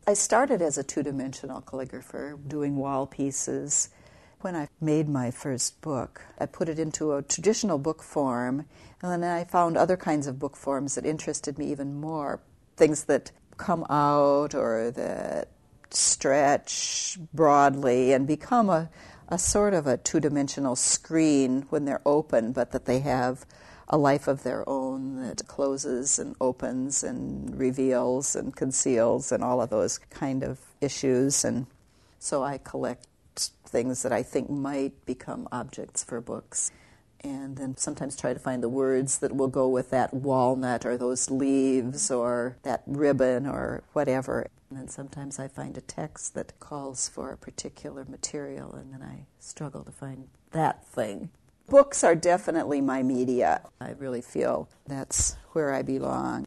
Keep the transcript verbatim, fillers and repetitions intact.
I started as a two-dimensional calligrapher, doing wall pieces. When I made my first book, I put it into a traditional book form, and then I found other kinds of book forms that interested me even more. Things that come out or that stretch broadly and become a, a sort of a two-dimensional screen when they're open, but that they have a life of their own that closes and opens and reveals and conceals and all of those kind of issues. And so I collect things that I think might become objects for books, and then sometimes try to find the words that will go with that walnut or those leaves or that ribbon or whatever. And then sometimes I find a text that calls for a particular material, and then I struggle to find that thing. Books are definitely my media. I really feel that's where I belong.